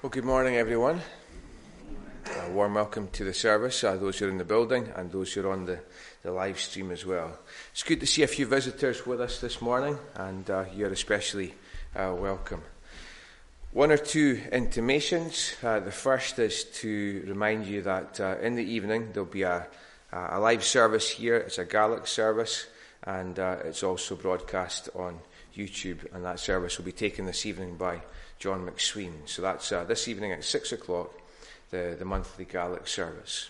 Well, good morning, everyone. A warm welcome to the service, those who are in the building and those who are on the live stream as well. It's good to see a few visitors with us this morning, and you're especially welcome. One or two intimations. The first is to remind you that in the evening there'll be a live service here. It's a Gaelic service, and it's also broadcast on YouTube, and that service will be taken this evening by John McSween. So that's this evening at 6 o'clock, the monthly Gaelic service.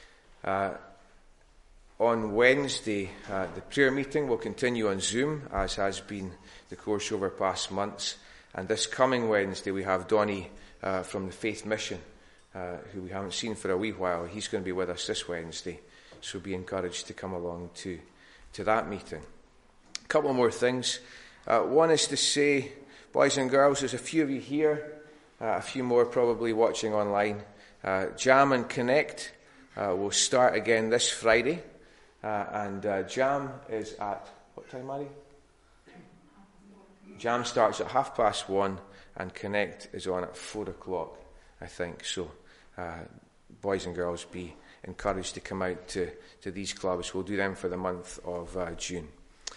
On Wednesday, the prayer meeting will continue on Zoom, as has been the course over past months. And this coming Wednesday, we have Donnie from the Faith Mission, who we haven't seen for a wee while. He's going to be with us this Wednesday, so be encouraged to come along to that meeting. A couple more things. One is to say, boys and girls, there's a few of you here, a few more probably watching online. Jam and Connect will start again this Friday, and Jam is at, what time, Maddie? Jam starts at 1:30, and Connect is on at 4 o'clock, I think. So, boys and girls, be encouraged to come out to these clubs. We'll do them for the month of June.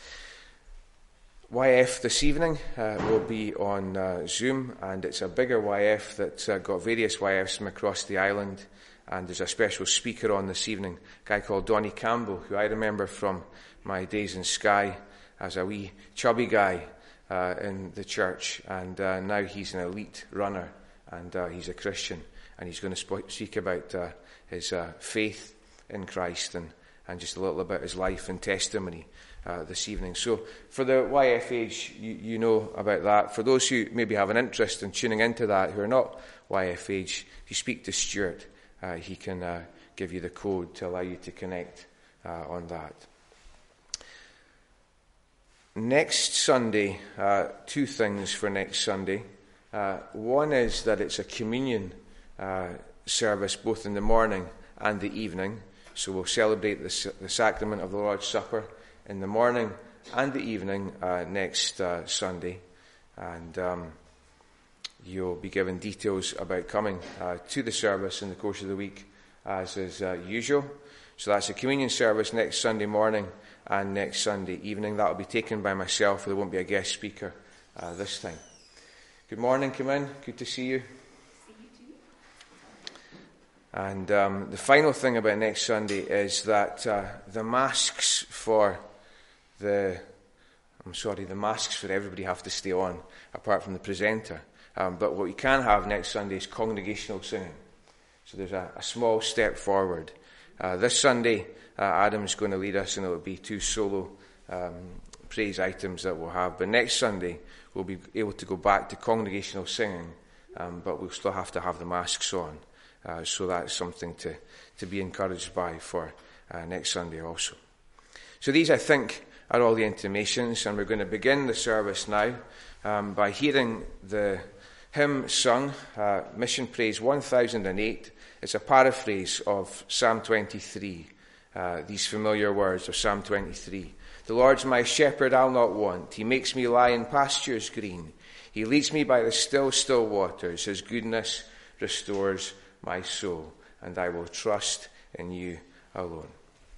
YF this evening will be on Zoom, and it's a bigger YF that's got various YFs from across the island, and there's a special speaker on this evening, a guy called Donnie Campbell, who I remember from my days in Skye as a wee chubby guy in the church, and now he's an elite runner, and he's a Christian, and he's going to speak about his faith in Christ and just a little about his life and testimony this evening. So for the YF age, you know about that. For those who maybe have an interest in tuning into that, who are not YF age, if you speak to Stuart, he can give you the code to allow you to connect on that. Next Sunday, two things for next Sunday. One is that it's a communion service both in the morning and the evening. So we'll celebrate the sacrament of the Lord's Supper in the morning and the evening next Sunday. And you'll be given details about coming to the service in the course of the week, as is usual. So that's a communion service next Sunday morning and next Sunday evening. That will be taken by myself. There won't be a guest speaker this time. Good morning, come in. Good to see you. And the final thing about next Sunday is that the masks for the masks for everybody have to stay on, apart from the presenter. But what we can have next Sunday is congregational singing. So there's a small step forward. This Sunday, Adam's going to lead us, and it'll be two solo praise items that we'll have. But next Sunday, we'll be able to go back to congregational singing, but we'll still have to have the masks on. So that's something to be encouraged by for next Sunday also. So these, I think, are all the intimations, and we're going to begin the service now by hearing the hymn sung, Mission Praise 1008. It's a paraphrase of Psalm 23, these familiar words of Psalm 23. The Lord's my shepherd, I'll not want. He makes me lie in pastures green. He leads me by the still, still waters. His goodness restores my soul, and I will trust in you alone.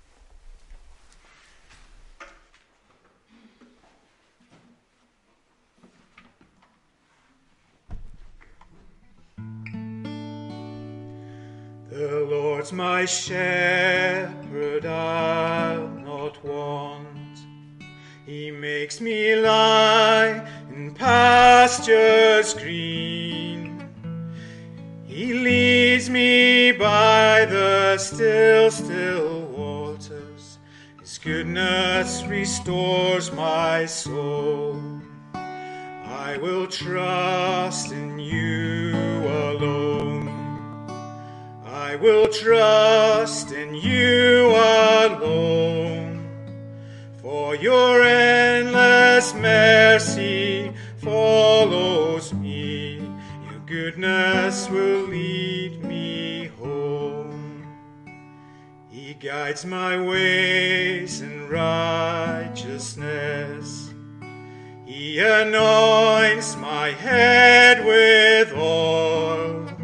The Lord's my shepherd, I'll not want. He makes me lie in pastures green. He leads me by the still, still waters. His goodness restores my soul. I will trust in you alone. I will trust in you alone. For your endless mercy follows me. Your goodness will lead me home. He guides my ways in righteousness. He anoints my head with oil.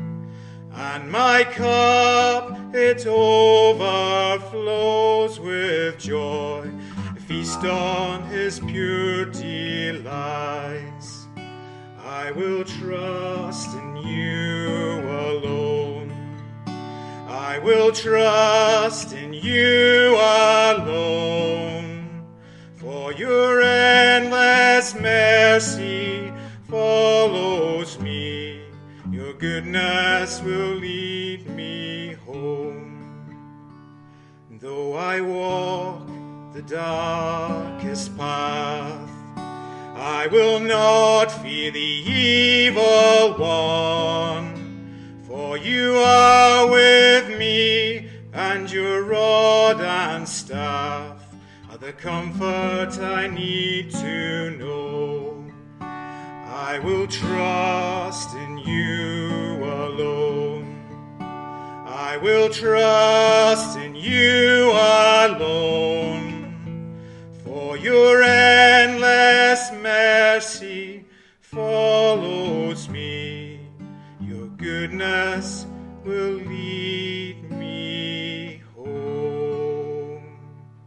and my cup, it overflows with joy. Feast on his pure delights. I will trust in you alone. I will trust in you alone. For your endless mercy follows me. Your goodness will lead me home. Though I walk the darkest path, I will not fear the evil one, for you are with me, and your rod and staff are the comfort I need to know. I will trust in you alone. I will trust in you alone. For your endless mercy follows me. Your goodness will lead me home.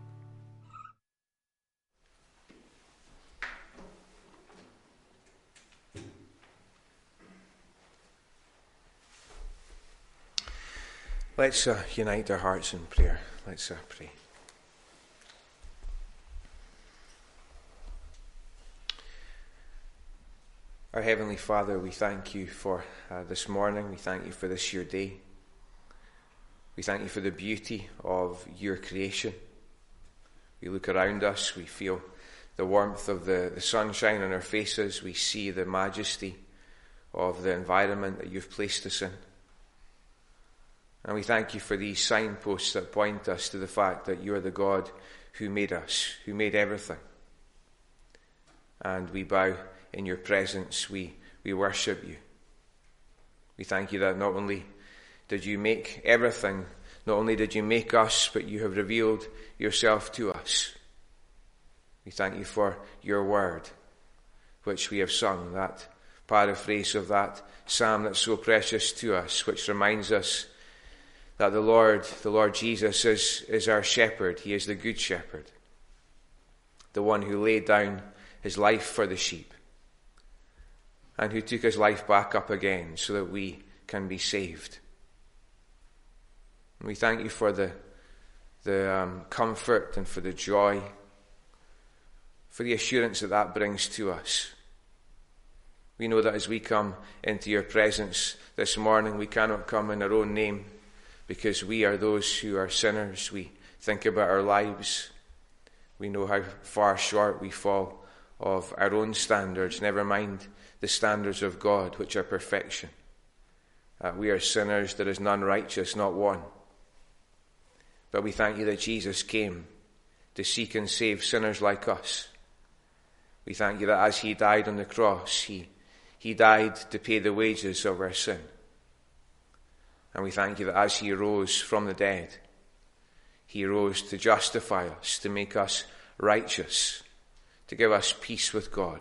Let's unite our hearts in prayer. Let's pray. Our Heavenly Father, we thank you for this morning. We thank you for this your day. We thank you for the beauty of your creation. We look around us, we feel the warmth of the sunshine on our faces. We see the majesty of the environment that you've placed us in. And we thank you for these signposts that point us to the fact that you are the God who made us, who made everything. And we bow in your presence, we worship you. We thank you that not only did you make everything, not only did you make us, but you have revealed yourself to us. We thank you for your word, which we have sung, that paraphrase of that psalm that's so precious to us, which reminds us that the Lord Jesus is our shepherd. He is the good shepherd, the one who laid down his life for the sheep, and who took his life back up again so that we can be saved. And we thank you for the comfort and for the joy, for the assurance that brings to us. We know that as we come into your presence this morning, we cannot come in our own name, because we are those who are sinners. We think about our lives. We know how far short we fall of our own standards, never mind the standards of God, which are perfection. We are sinners, there is none righteous, not one. But we thank you that Jesus came to seek and save sinners like us. We thank you that as he died on the cross, he died to pay the wages of our sin. And we thank you that as he rose from the dead, he rose to justify us, to make us righteous, to give us peace with God.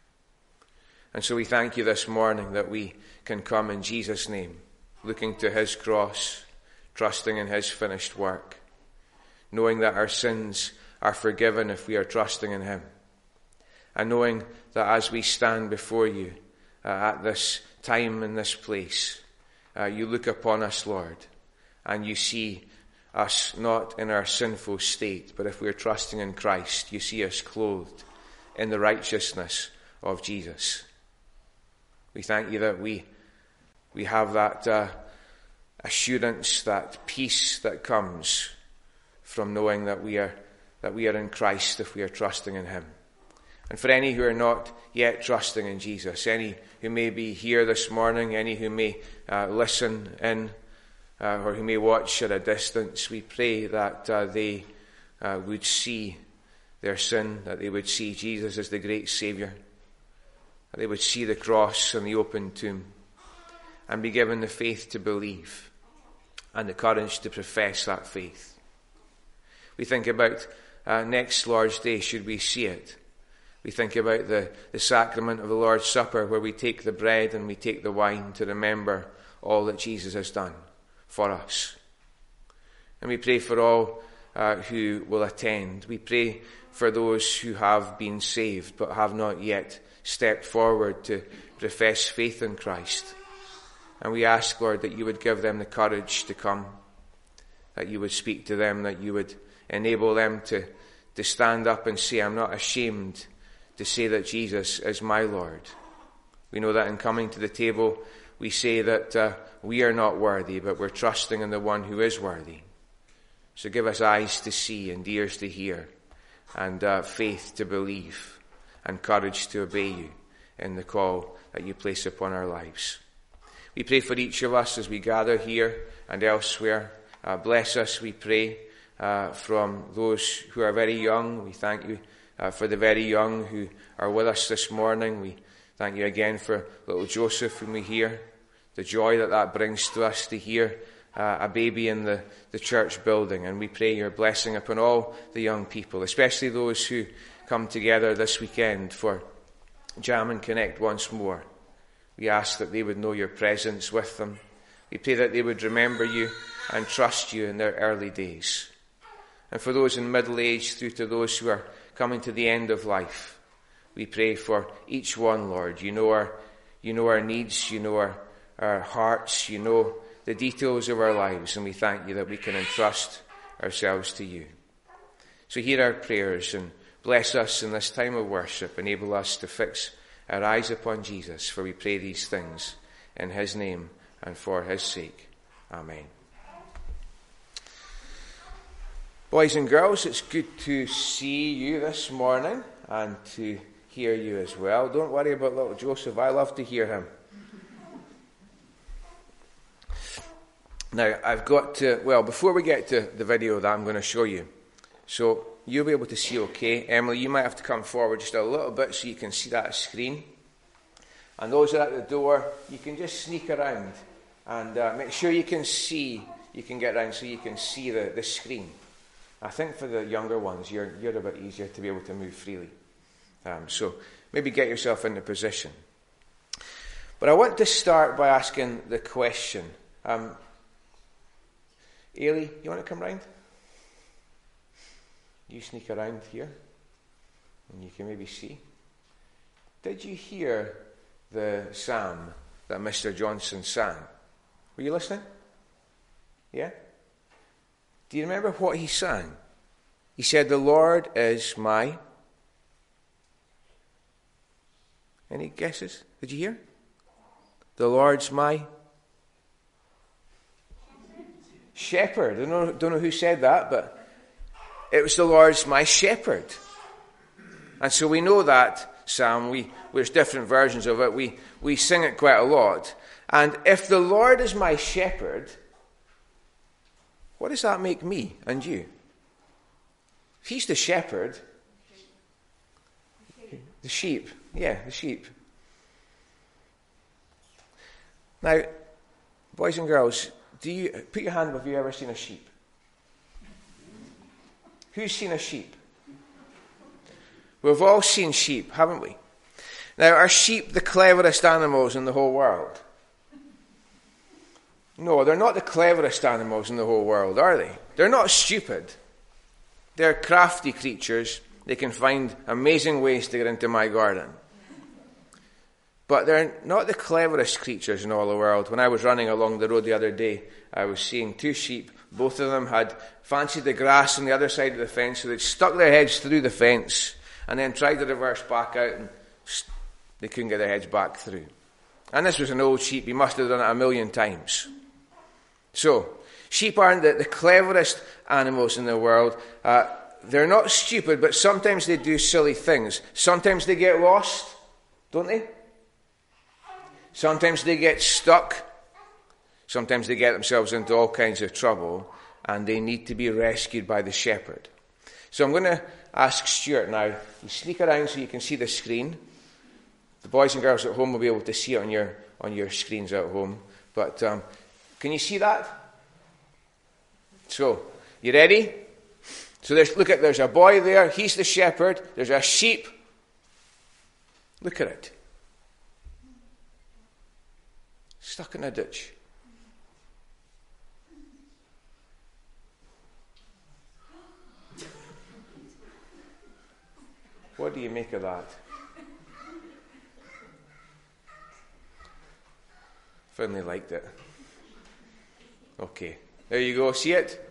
And so we thank you this morning that we can come in Jesus' name, looking to his cross, trusting in his finished work, knowing that our sins are forgiven if we are trusting in him, and knowing that as we stand before you at this time in this place, you look upon us, Lord, and you see us not in our sinful state, but if we are trusting in Christ, you see us clothed in the righteousness of Jesus. We thank you that we have that assurance, that peace that comes from knowing that we are in Christ if we are trusting in him. And for any who are not yet trusting in Jesus, any who may be here this morning, any who may listen in, or who may watch at a distance, we pray that they would see their sin, that they would see Jesus as the great Saviour, that they would see the cross and the open tomb, and be given the faith to believe and the courage to profess that faith. We think about next Lord's Day, should we see it, We think about the sacrament of the Lord's Supper, where we take the bread and we take the wine to remember all that Jesus has done for us. And we pray for all who will attend. We pray for those who have been saved but have not yet stepped forward to profess faith in Christ. And we ask, Lord, that you would give them the courage to come, that you would speak to them, that you would enable them to stand up and say, I'm not ashamed to say that Jesus is my Lord. We know that in coming to the table, we say that we are not worthy, but we're trusting in the one who is worthy. So give us eyes to see and ears to hear, and faith to believe, and courage to obey you in the call that you place upon our lives. We pray for each of us as we gather here and elsewhere. Bless us, we pray, from those who are very young. We thank you for the very young who are with us this morning. We thank you again for little Joseph whom we hear, the joy that brings to us to hear a baby in the church building. And we pray your blessing upon all the young people, especially those who come together this weekend for Jam and Connect once more. We ask that they would know your presence with them. We pray that they would remember you and trust you in their early days. And for those in middle age through to those who are coming to the end of life, we pray for each one, Lord. You know our needs, you know our hearts, you know the details of our lives, and we thank you that we can entrust ourselves to you. So hear our prayers and bless us in this time of worship. Enable us to fix our eyes upon Jesus, for we pray these things in his name and for his sake. Amen. Boys and girls, it's good to see you this morning and to hear you as well. Don't worry about little Joseph. I love to hear him. Now, I've got to, before we get to the video that I'm going to show you, so you'll be able to see okay. Emily, you might have to come forward just a little bit so you can see that screen. And those that are at the door, you can just sneak around and make sure you can get around so you can see the screen. I think for the younger ones, you're a bit easier to be able to move freely. So maybe get yourself into position. But I want to start by asking the question. Ailey, you want to come round? You sneak around here, and you can maybe see. Did you hear the psalm that Mr. Johnson sang? Were you listening? Yeah? Do you remember what he sang? He said, the Lord is my... Any guesses? Did you hear? The Lord's my... shepherd. I don't know who said that, but it was the Lord's my shepherd. And so we know that psalm. There's different versions of it. We sing it quite a lot. And if the Lord is my shepherd, what does that make me and you? If he's the shepherd, the sheep. Yeah, the sheep. Now, boys and girls, put your hand up if you've ever seen a sheep. Who's seen a sheep? We've all seen sheep, haven't we? Now, are sheep the cleverest animals in the whole world? No, they're not the cleverest animals in the whole world, are they? They're not stupid. They're crafty creatures. They can find amazing ways to get into my garden. But they're not the cleverest creatures in all the world. When I was running along the road the other day, I was seeing two sheep. Both of them had fancied the grass on the other side of the fence, so they'd stuck their heads through the fence and then tried to reverse back out, and they couldn't get their heads back through. And this was an old sheep. He must have done it 1,000,000 times. So, sheep aren't the cleverest animals in the world. They're not stupid, but sometimes they do silly things. Sometimes they get lost, don't they? Sometimes they get stuck. Sometimes they get themselves into all kinds of trouble, and they need to be rescued by the shepherd. So I'm going to ask Stuart now, you sneak around so you can see the screen. The boys and girls at home will be able to see it on your screens at home. But can you see that? So, you ready? So there's a boy there, he's the shepherd. There's a sheep, Look at it. Stuck in a ditch. What do you make of that? Finally liked it. Okay, there you go. See it?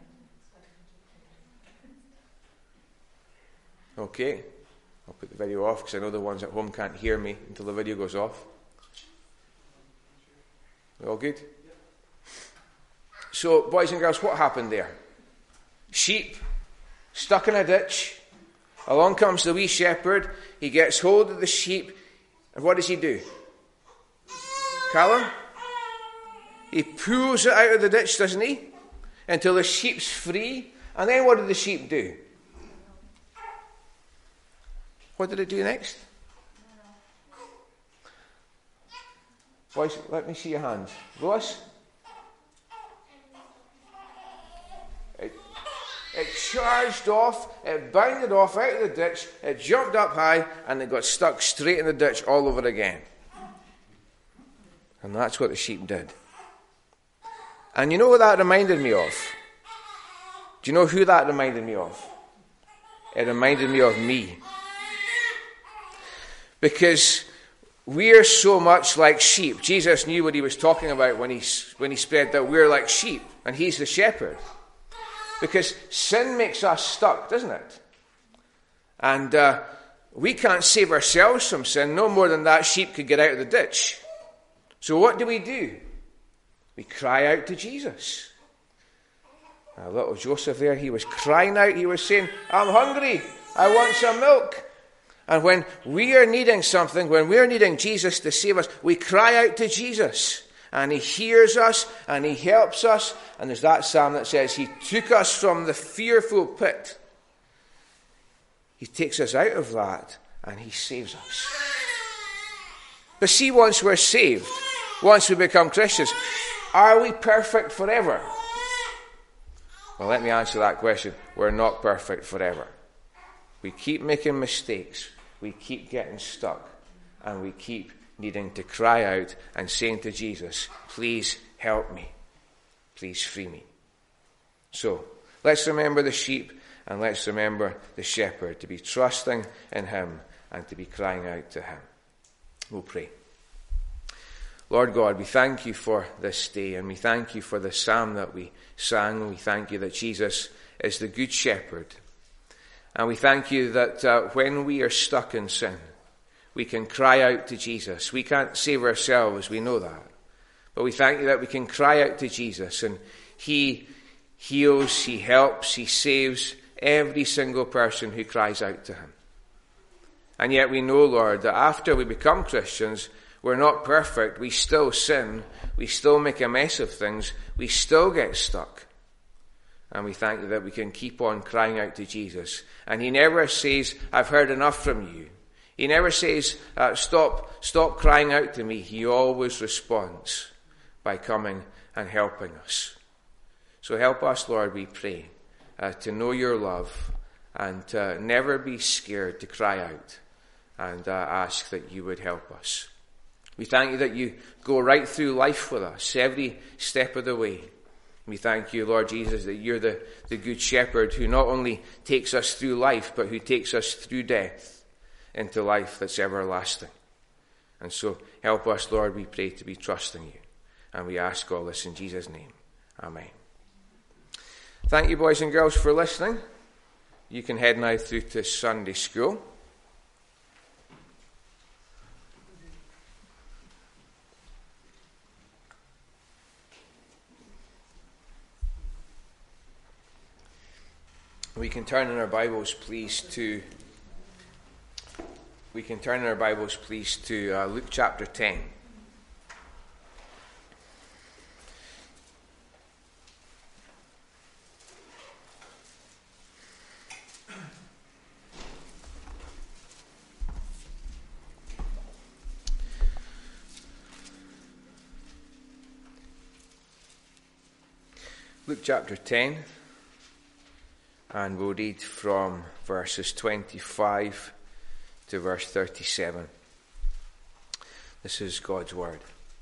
Okay, I'll put the video off because I know the ones at home can't hear me until the video goes off. All good? So, boys and girls, what happened there? Sheep, stuck in a ditch. Along comes the wee shepherd. He gets hold of the sheep. And what does he do? Callum? He pulls it out of the ditch, doesn't he? Until the sheep's free. And then what did the sheep do? What did it do next? Boys, let me see your hands. Lois? It charged off, it bounded off out of the ditch, it jumped up high, and it got stuck straight in the ditch all over again. And that's what the sheep did. And you know what that reminded me of? Do you know who that reminded me of? It reminded me of me. Because we are so much like sheep. Jesus knew what he was talking about when he said that we're like sheep, and he's the shepherd. Because sin makes us stuck, doesn't it? And we can't save ourselves from sin no more than that sheep could get out of the ditch. So what do? We cry out to Jesus. Now, little Joseph there, he was crying out. He was saying, I'm hungry. I want some milk. And when we are needing something, when we're needing Jesus to save us, we cry out to Jesus. And he hears us, and he helps us. And there's that psalm that says, he took us from the fearful pit. He takes us out of that, and he saves us. But see, once we're saved, once we become Christians, are we perfect forever? Well, let me answer that question. We're not perfect forever. We keep making mistakes. We keep getting stuck. And we keep needing to cry out and saying to Jesus, please help me. Please free me. So, let's remember the sheep and let's remember the shepherd, to be trusting in him and to be crying out to him. We'll pray. Lord God, we thank you for this day, and we thank you for the psalm that we sang. We thank you that Jesus is the good shepherd. And we thank you that when we are stuck in sin, we can cry out to Jesus. We can't save ourselves, we know that. But we thank you that we can cry out to Jesus, and he heals, he helps, he saves every single person who cries out to him. And yet we know, Lord, that after we become Christians, we're not perfect. We still sin. We still make a mess of things. We still get stuck. And we thank you that we can keep on crying out to Jesus. And he never says, I've heard enough from you. He never says, stop crying out to me. He always responds by coming and helping us. So help us, Lord, we pray, to know your love and to never be scared to cry out and ask that you would help us. We thank you that you go right through life with us, every step of the way. We thank you, Lord Jesus, that you're the good shepherd who not only takes us through life, but who takes us through death into life that's everlasting. And so help us, Lord, we pray, to be trusting you. And we ask all this in Jesus' name. Amen. Thank you, boys and girls, for listening. You can head now through to Sunday school. We can turn in our Bibles, please, to Luke chapter 10. Luke chapter 10. And we'll read from verses 25 to verse 37. This is God's word.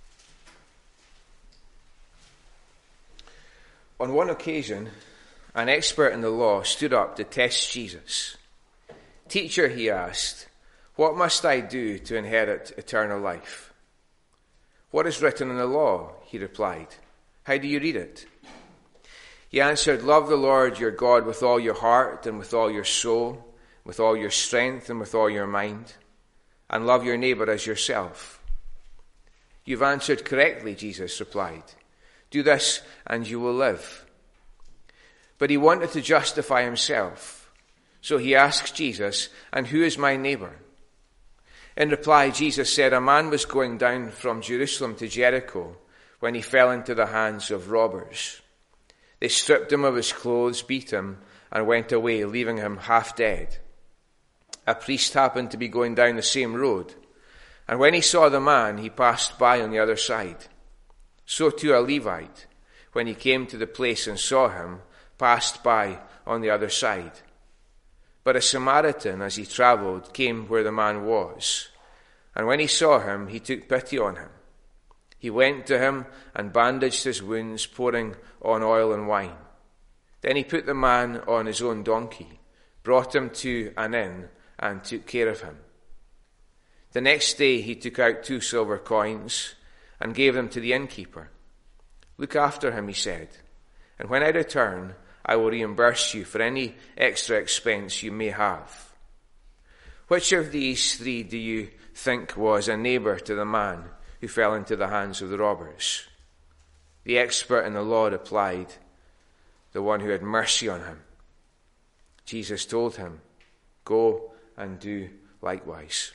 On one occasion, an expert in the law stood up to test Jesus. "Teacher," he asked, "what must I do to inherit eternal life?" "What is written in the law?" he replied. "How do you read it?" He answered, "Love the Lord your God with all your heart and with all your soul, with all your strength and with all your mind, and love your neighbor as yourself." "You've answered correctly," Jesus replied. "Do this and you will live." But he wanted to justify himself. So he asked Jesus, "And who is my neighbor?" In reply, Jesus said, "A man was going down from Jerusalem to Jericho when he fell into the hands of robbers. They stripped him of his clothes, beat him, and went away, leaving him half dead. A priest happened to be going down the same road, and when he saw the man, he passed by on the other side. So too a Levite, when he came to the place and saw him, passed by on the other side. But a Samaritan, as he traveled, came where the man was, and when he saw him, he took pity on him. He went to him and bandaged his wounds, pouring on oil and wine. Then he put the man on his own donkey, brought him to an inn, and took care of him. The next day he took out 2 silver coins and gave them to the innkeeper. "Look after him," he said, "and when I return, I will reimburse you for any extra expense you may have." Which of these 3 do you think was a neighbor to the man who fell into the hands of the robbers? The expert in the law replied, "The one who had mercy on him." Jesus told him, "Go and do likewise."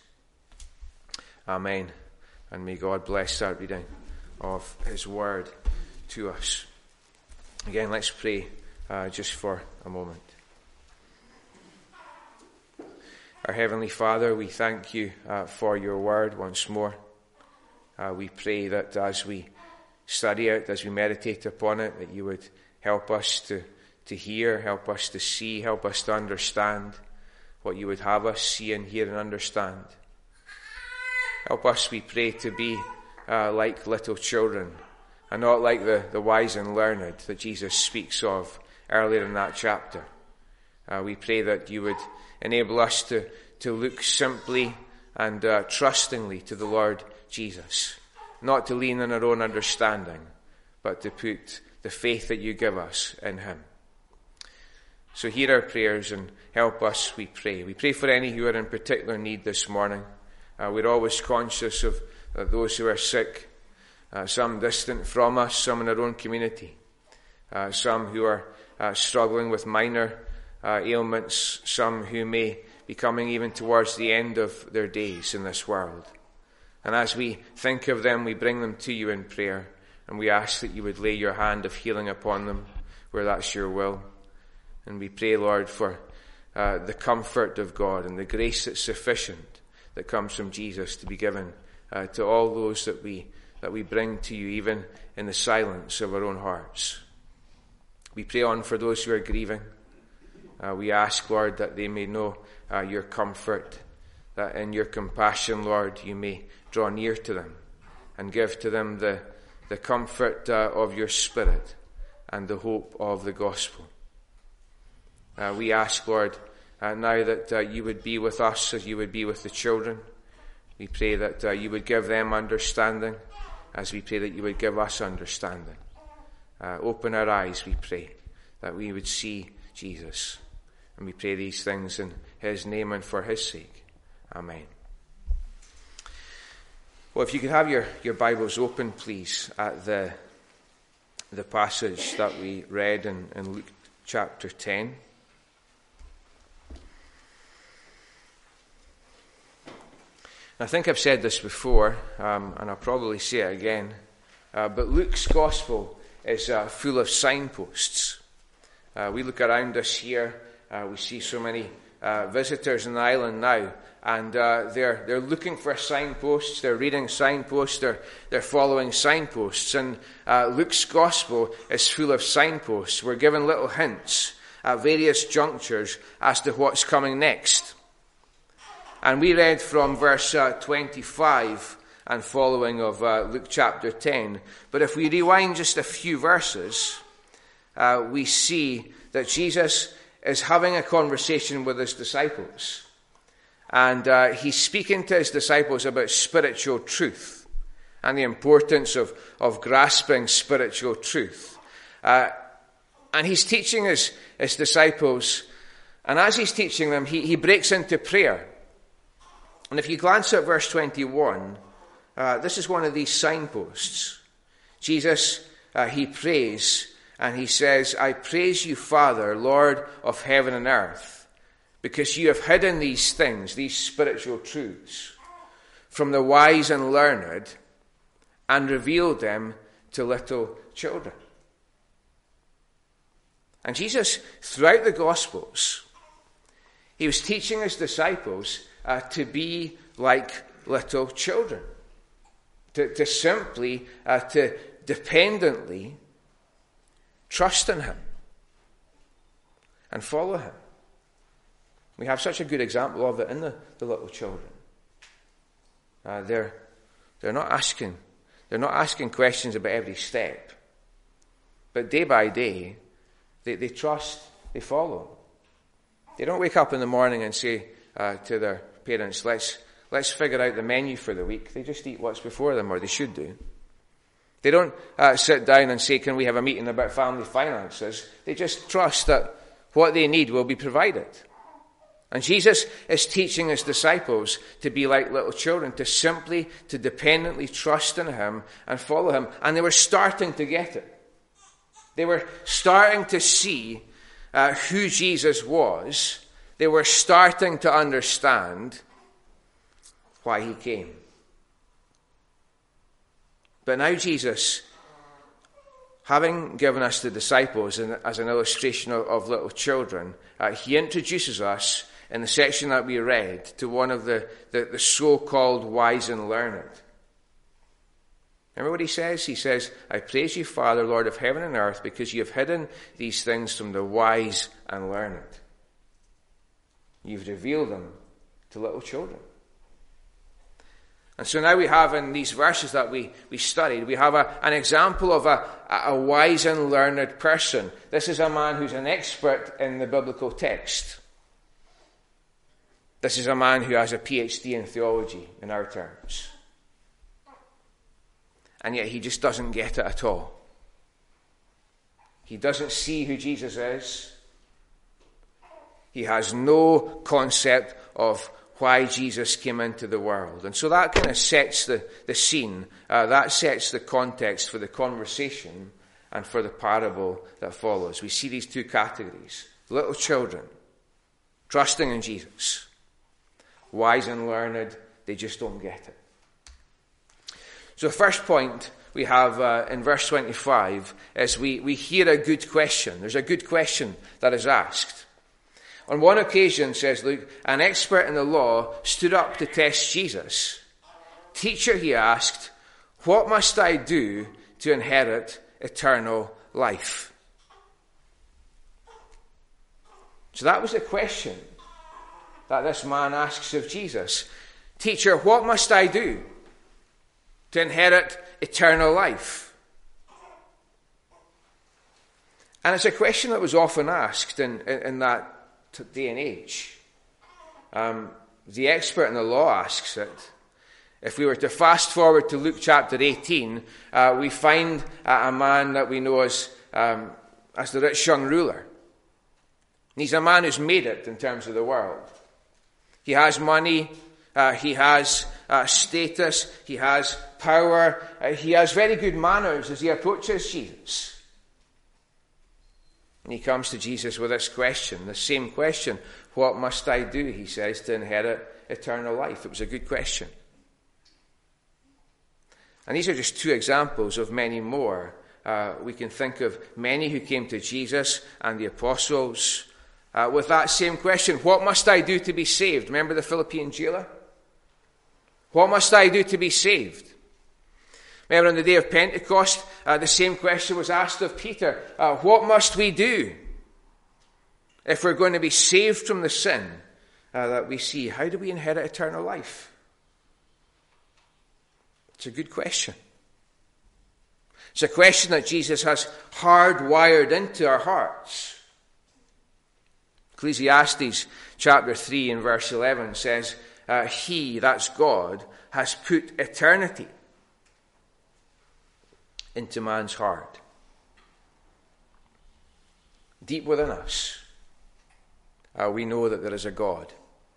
Amen. And may God bless that reading of his word to us. Again, let's pray just for a moment. Our Heavenly Father, we thank you for your word once more. We pray that as we study it, as we meditate upon it, that you would help us to hear, help us to see, help us to understand what you would have us see and hear and understand. Help us, we pray, to be like little children and not like the wise and learned that Jesus speaks of earlier in that chapter. We pray that you would enable us to look simply and trustingly to the Lord Jesus, not to lean on our own understanding, but to put the faith that you give us in him. So hear our prayers and help us, we pray. We pray for any who are in particular need this morning. We're always conscious of those who are sick, some distant from us, some in our own community, some who are struggling with minor ailments, some who may be coming even towards the end of their days in this world. And as we think of them, we bring them to you in prayer, and we ask that you would lay your hand of healing upon them where that's your will. And we pray, Lord, for the comfort of God and the grace that's sufficient that comes from Jesus to be given to all those that we bring to you, even in the silence of our own hearts. We pray on for those who are grieving. We ask, Lord, that they may know your comfort, that in your compassion, Lord, you may draw near to them and give to them the comfort of your Spirit and the hope of the gospel. We ask, Lord, now that you would be with us as you would be with the children. We pray that you would give them understanding as we pray that you would give us understanding. Open our eyes, we pray, that we would see Jesus. And we pray these things in his name and for his sake. Amen. Well, if you could have your Bibles open, please, at the passage that we read in Luke chapter 10. I think I've said this before, and I'll probably say it again, but Luke's gospel is full of signposts. We look around us here, we see so many visitors in the island now, and they're looking for signposts, they're reading signposts, they're following signposts, and Luke's gospel is full of signposts. We're given little hints at various junctures as to what's coming next. And we read from verse 25 and following of Luke chapter 10. But if we rewind just a few verses, we see that Jesus is having a conversation with his disciples. And he's speaking to his disciples about spiritual truth and the importance of grasping spiritual truth. And he's teaching his disciples, and as he's teaching them, he breaks into prayer. And if you glance at verse 21, this is one of these signposts. Jesus, he prays, and he says, I praise you, Father, Lord of heaven and earth, because you have hidden these things, these spiritual truths, from the wise and learned, and revealed them to little children. And Jesus, throughout the Gospels, he was teaching his disciples to be like little children, to simply, to dependently trust in him and follow him. We have such a good example of it in the little children. They're not asking questions about every step, but day by day, they trust, they follow. They don't wake up in the morning and say to their parents, let's figure out the menu for the week. They just eat what's before them, or they should do. They don't sit down and say, can we have a meeting about family finances? They just trust that what they need will be provided. And Jesus is teaching his disciples to be like little children, to dependently trust in him and follow him. And they were starting to get it. They were starting to see who Jesus was. They were starting to understand why he came. But now Jesus, having given us the disciples as an illustration of little children, he introduces us in the section that we read to one of the so-called wise and learned. Remember what he says? He says, I praise you, Father, Lord of heaven and earth, because you have hidden these things from the wise and learned. You've revealed them to little children. And so now we have in these verses that we studied, we have an example of a wise and learned person. This is a man who's an expert in the biblical text. This is a man who has a PhD in theology, in our terms. And yet he just doesn't get it at all. He doesn't see who Jesus is. He has no concept of why Jesus came into the world. And so that kind of sets the scene. That sets the context for the conversation and for the parable that follows. We see these two categories. Little children, trusting in Jesus. Wise and learned, they just don't get it. So the first point we have in verse 25 is we hear a good question. There's a good question that is asked. On one occasion, says Luke, an expert in the law stood up to test Jesus. Teacher, he asked, what must I do to inherit eternal life? So that was the question that this man asks of Jesus. Teacher, what must I do to inherit eternal life? And it's a question that was often asked in that day and age. The expert in the law asks it. If we were to fast forward to Luke chapter 18, we find a man that we know as the rich young ruler. He's a man who's made it in terms of the world. He has money, he has status, he has power, he has very good manners as he approaches Jesus. And he comes to Jesus with this question, the same question. What must I do, he says, to inherit eternal life? It was a good question. And these are just two examples of many more. We can think of many who came to Jesus and the apostles with that same question. What must I do to be saved? Remember the Philippian jailer? What must I do to be saved? Remember on the day of Pentecost, the same question was asked of Peter. What must we do if we're going to be saved from the sin that we see? How do we inherit eternal life? It's a good question. It's a question that Jesus has hardwired into our hearts. Ecclesiastes chapter 3 and verse 11 says, He, that's God, has put eternity into man's heart. Deep within us, we know that there is a God.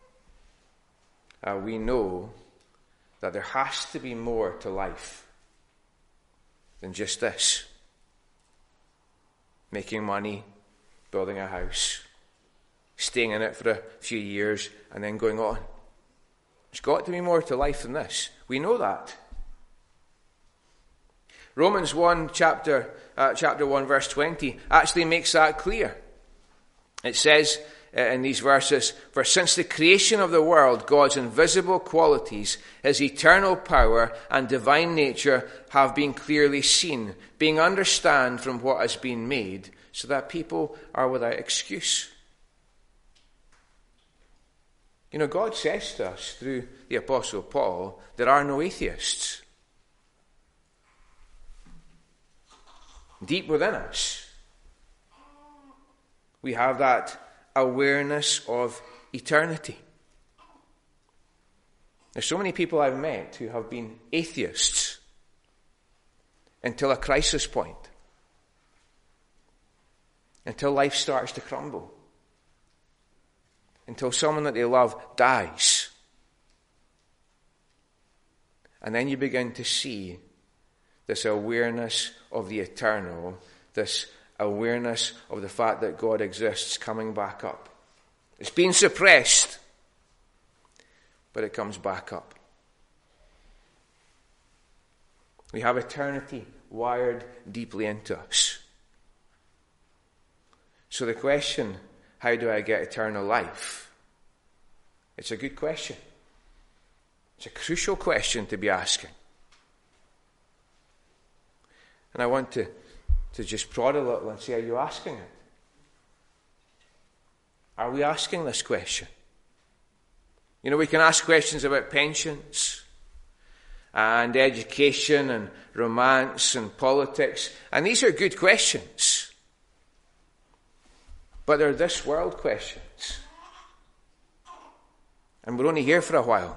We know that there has to be more to life than just this. Making money, building a house, staying in it for a few years, and then going on. There's got to be more to life than this. We know that. Romans 1, chapter 1, verse 20, actually makes that clear. It says in these verses, For since the creation of the world, God's invisible qualities, his eternal power and divine nature have been clearly seen, being understood from what has been made, so that people are without excuse. You know, God says to us through the Apostle Paul, there are no atheists. Deep within us, we have that awareness of eternity. There's so many people I've met who have been atheists until a crisis point, until life starts to crumble, until someone that they love dies. And then you begin to see this awareness of the eternal, this awareness of the fact that God exists coming back up. It's been suppressed, but it comes back up. We have eternity wired deeply into us. So the question, how do I get eternal life? It's a good question. It's a crucial question to be asking. And I want to just prod a little and say, are you asking it? Are we asking this question? You know, we can ask questions about pensions and education and romance and politics, and these are good questions. But they're this world questions. And we're only here for a while.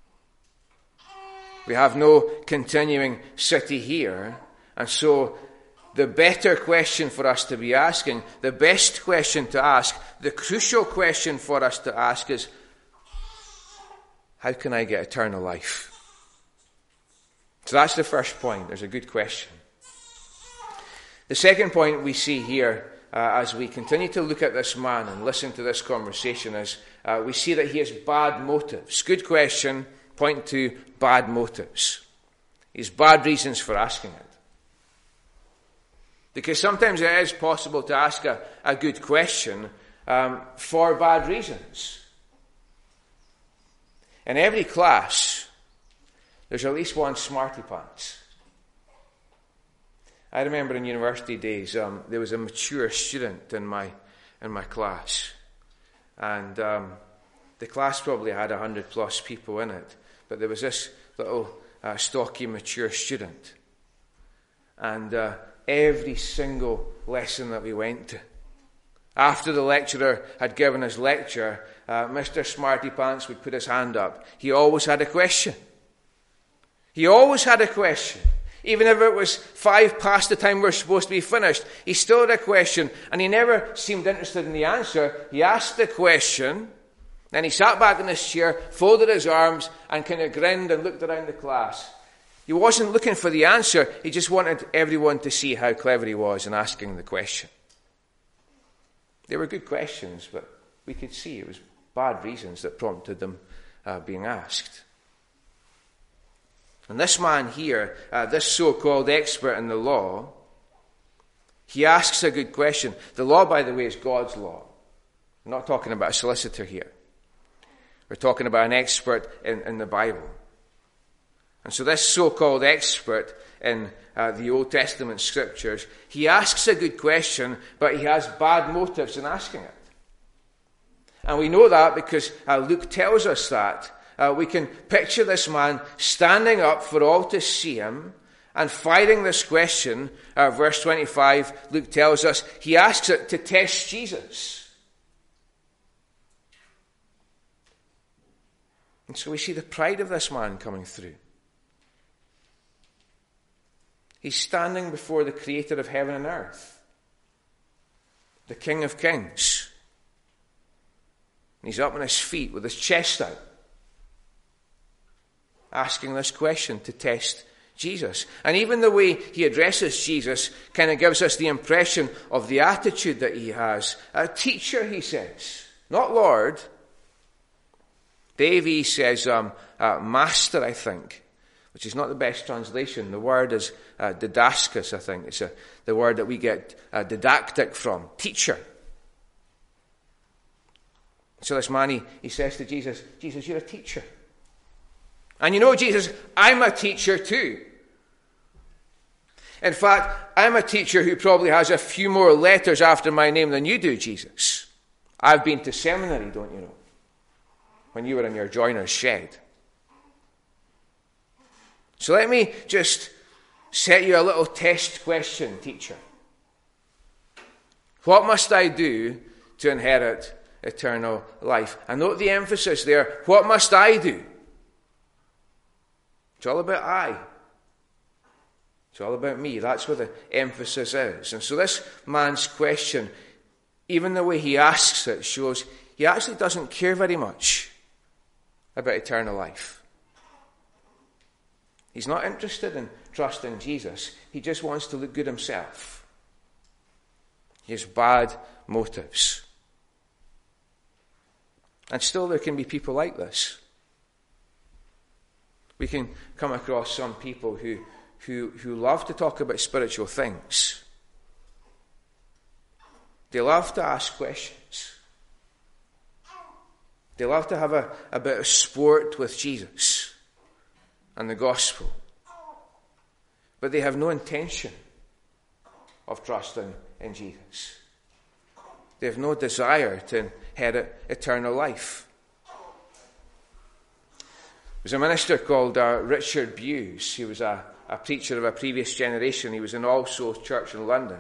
We have no continuing city here, and so the better question for us to be asking, the best question to ask, the crucial question for us to ask is, how can I get eternal life? So that's the first point. There's a good question. The second point we see here, as we continue to look at this man and listen to this conversation, is we see that he has bad motives. Good question, point to bad motives. He has bad reasons for asking it. Because sometimes it is possible to ask a good question for bad reasons. In every class, there's at least one smarty pants. I remember in university days, there was a mature student in my class. And the class probably had 100 plus people in it. But there was this little stocky, mature student. And every single lesson that we went to, after the lecturer had given his lecture, Mr. Smarty Pants would put his hand up. He always had a question. He always had a question. Even if it was 5 past the time we're supposed to be finished, he still had a question, and he never seemed interested in the answer. He asked the question, then he sat back in his chair, folded his arms, and kind of grinned and looked around the class. He wasn't looking for the answer. He just wanted everyone to see how clever he was in asking the question. They were good questions, but we could see it was bad reasons that prompted them being asked. And this man here, this so-called expert in the law, he asks a good question. The law, by the way, is God's law. We're not talking about a solicitor here. We're talking about an expert in the Bible. And so this so-called expert in the Old Testament scriptures, he asks a good question, but he has bad motives in asking it. And we know that because Luke tells us that we can picture this man standing up for all to see him and firing this question. Verse 25, Luke tells us, he asks it to test Jesus. And so we see the pride of this man coming through. He's standing before the creator of heaven and earth, the King of Kings. And he's up on his feet with his chest out, asking this question to test Jesus. And even the way he addresses Jesus kind of gives us the impression of the attitude that he has. A teacher, he says, not Lord. Davey says master, I think, which is not the best translation. The word is didascus, I think. It's the word that we get didactic from, teacher. So this man, he says to Jesus, Jesus, you're a teacher. And you know, Jesus, I'm a teacher too. In fact, I'm a teacher who probably has a few more letters after my name than you do, Jesus. I've been to seminary, don't you know, when you were in your joiner's shed. So let me just set you a little test question, teacher. What must I do to inherit eternal life? And note the emphasis there. What must I do? It's all about I. It's all about me. That's where the emphasis is. And so this man's question, even the way he asks it, shows he actually doesn't care very much about eternal life. He's not interested in trusting Jesus. He just wants to look good himself. He has bad motives. And still there can be people like this. We can come across some people who love to talk about spiritual things. They love to ask questions. They love to have a bit of sport with Jesus and the gospel. But they have no intention of trusting in Jesus. They have no desire to inherit eternal life. There was a minister called Richard Bewes. He was a preacher of a previous generation. He was in All Souls Church in London.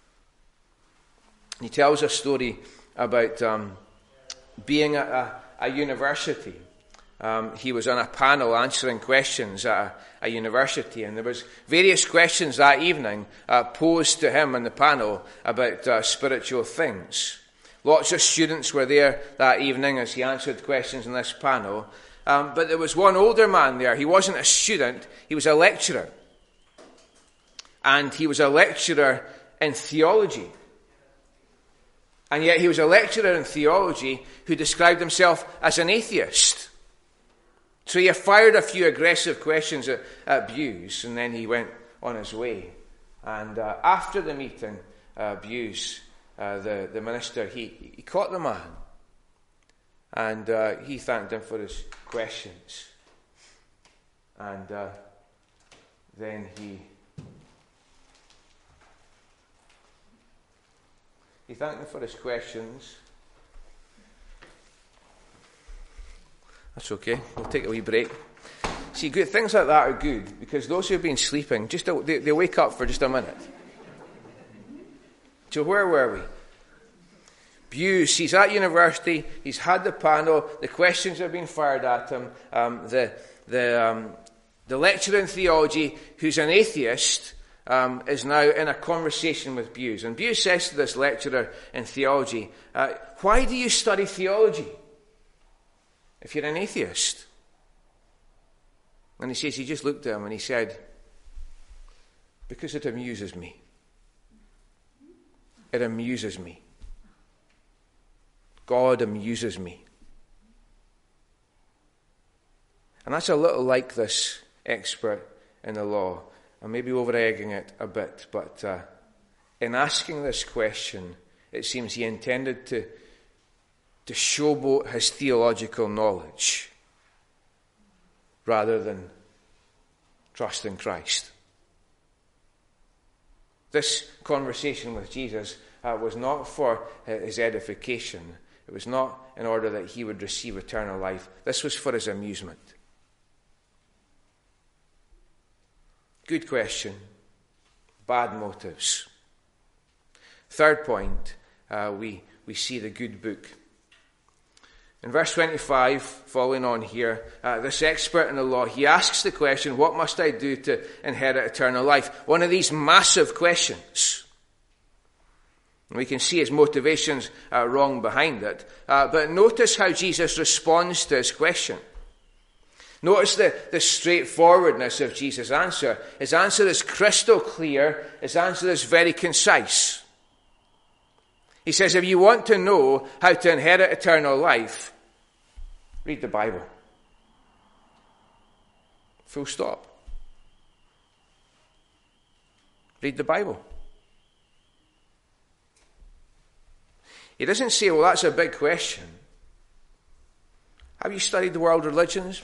He tells a story about being at a university. He was on a panel answering questions at a university, and there was various questions that evening posed to him on the panel about spiritual things. Lots of students were there that evening as he answered questions in this panel. But there was one older man there. He wasn't a student, he was a lecturer. And he was a lecturer in theology. And yet he was a lecturer in theology who described himself as an atheist. So he fired a few aggressive questions at Bewes, and then he went on his way. And after the meeting, Bewes, the minister, he caught the man. And he thanked him for his questions. And then he thanked him for his questions. That's okay. We'll take a wee break. See, good things like that are good, because those who've been sleeping, they wake up for just a minute. So where were we? Bewes, he's at university, he's had the panel, the questions have been fired at him. The lecturer in theology, who's an atheist, is now in a conversation with Bewes. And Bewes says to this lecturer in theology, why do you study theology if you're an atheist? And he says, he just looked at him and he said, because it amuses me. It amuses me. God amuses me. And that's a little like this expert in the law. I may be over-egging it a bit, but in asking this question, it seems he intended to showboat his theological knowledge rather than trust in Christ. This conversation with Jesus was not for his edification. It was not in order that he would receive eternal life. This was for his amusement. Good question. Bad motives. Third point, we see the good book. In verse 25, following on here, this expert in the law, he asks the question, what must I do to inherit eternal life? One of these massive questions. And we can see his motivations wrong behind it. But notice how Jesus responds to his question. Notice the straightforwardness of Jesus' answer. His answer is crystal clear. His answer is very concise. He says, if you want to know how to inherit eternal life, read the Bible. Full stop. Read the Bible. He doesn't say, well, that's a big question. Have you studied the world religions?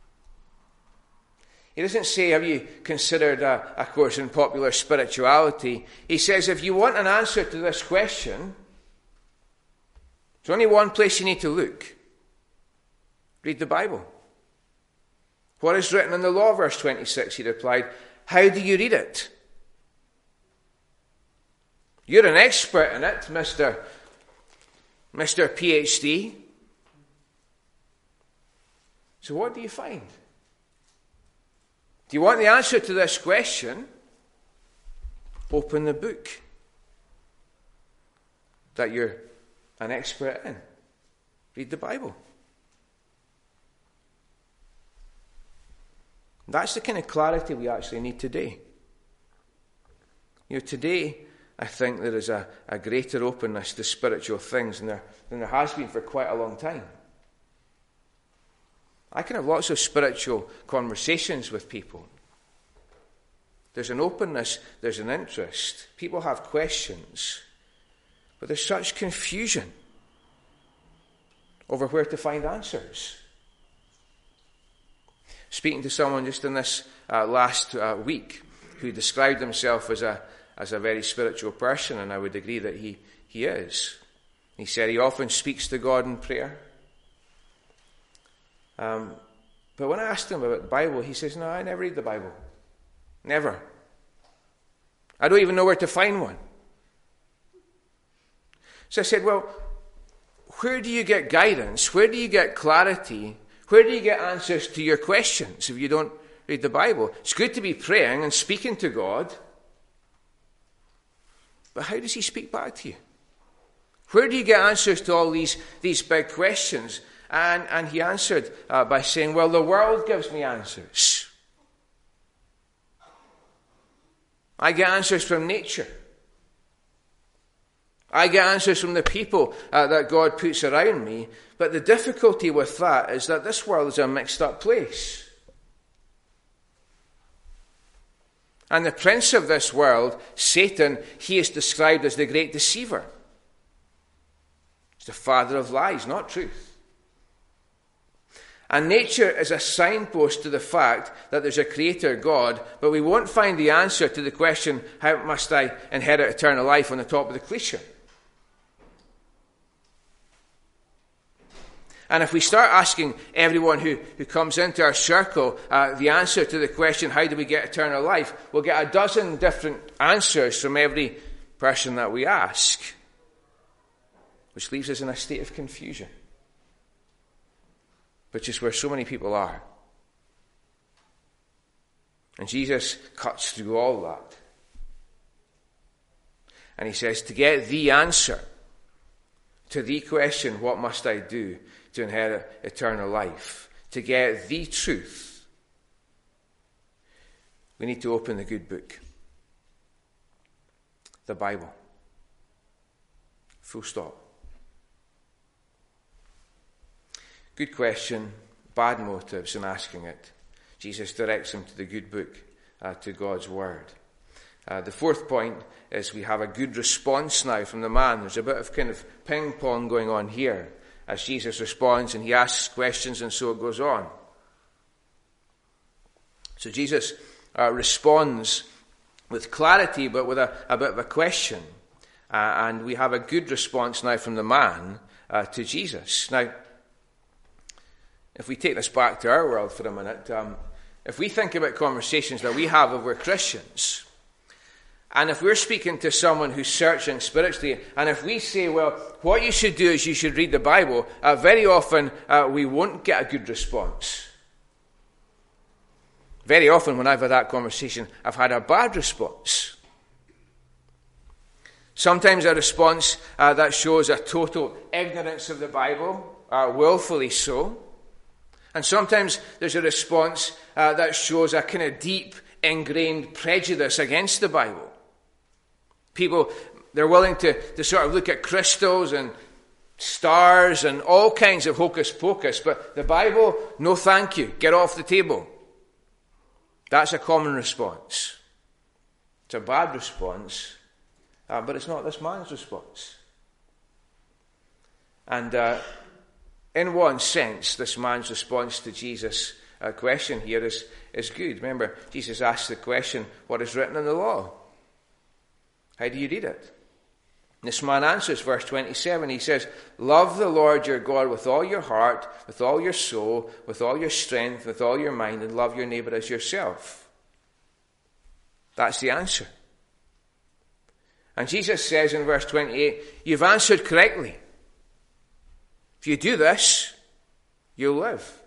He doesn't say, have you considered a course in popular spirituality? He says, if you want an answer to this question, there's only one place you need to look. Read the Bible. What is written in the law, verse 26, he replied. How do you read it? You're an expert in it, Mr. PhD. So what do you find? Do you want the answer to this question? Open the book that you're an expert in. Read the Bible. That's the kind of clarity we actually need today. Today, I think there is a greater openness to spiritual things than there has been for quite a long time. I can have lots of spiritual conversations with people. There's an openness, there's an interest. People have questions. But there's such confusion over where to find answers. Speaking to someone just in this last week who described himself as a very spiritual person, and I would agree that he is. He said he often speaks to God in prayer. But when I asked him about the Bible, he says, no, I never read the Bible. Never. I don't even know where to find one. So I said, well, where do you get guidance? Where do you get clarity? Where do you get answers to your questions if you don't read the Bible? It's good to be praying and speaking to God. But how does he speak back to you? Where do you get answers to all these big questions? And he answered by saying, well, the world gives me answers. I get answers from nature. I get answers from the people that God puts around me. But the difficulty with that is that this world is a mixed up place. And the prince of this world, Satan, he is described as the great deceiver. He's the father of lies, not truth. And nature is a signpost to the fact that there's a creator God, but we won't find the answer to the question, how must I inherit eternal life, on the top of the cliche. And if we start asking everyone who comes into our circle the answer to the question, how do we get eternal life, we'll get a dozen different answers from every person that we ask, which leaves us in a state of confusion, which is where so many people are. And Jesus cuts through all that. And he says, to get the answer to the question, what must I do to inherit eternal life? To get the truth, we need to open the good book, the Bible. Full stop. Good question, bad motives in asking it. Jesus directs him to the good book, to God's word. The fourth point is we have a good response now from the man. There's a bit of kind of ping pong going on here as Jesus responds and he asks questions and so it goes on. So Jesus responds with clarity but with a bit of a question. And we have a good response now from the man to Jesus. Now, if we take this back to our world for a minute, if we think about conversations that we have if we're Christians, and if we're speaking to someone who's searching spiritually, and if we say, well, what you should do is you should read the Bible, very often we won't get a good response. Very often when I've had that conversation, I've had a bad response. Sometimes a response that shows a total ignorance of the Bible, willfully so. And sometimes there's a response that shows a kind of deep, ingrained prejudice against the Bible. People, they're willing to sort of look at crystals and stars and all kinds of hocus pocus, but the Bible, no thank you, get off the table. That's a common response. It's a bad response, but it's not this man's response. And in one sense, this man's response to Jesus' question here is good. Remember, Jesus asked the question, what is written in the law? How do you read it? This man answers, verse 27, he says, love the Lord your God with all your heart, with all your soul, with all your strength, with all your mind, and love your neighbor as yourself. That's the answer. And Jesus says in verse 28, you've answered correctly. If you do this, you'll live.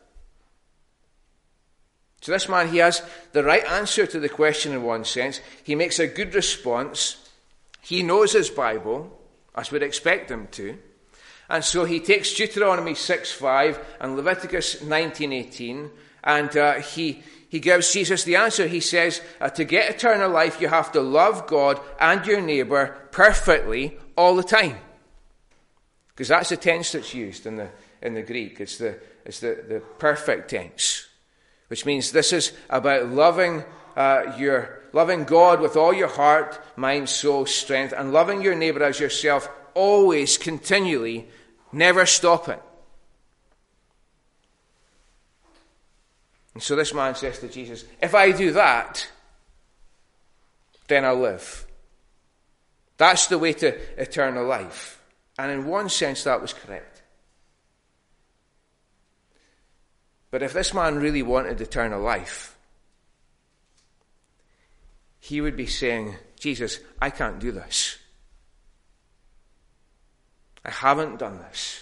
So this man, he has the right answer to the question in one sense. He makes a good response. He knows his Bible, as we'd expect him to. And so he takes Deuteronomy 6:5 and Leviticus 19:18, and he gives Jesus the answer. He says, to get eternal life, you have to love God and your neighbor perfectly all the time. Because that's the tense that's used in the Greek. It's the perfect tense, which means this is about loving God with all your heart, mind, soul, strength, and loving your neighbor as yourself, always, continually, never stopping. And so this man says to Jesus, if I do that, then I'll live. That's the way to eternal life. And in one sense, that was correct. But if this man really wanted eternal life, he would be saying, Jesus, I can't do this. I haven't done this.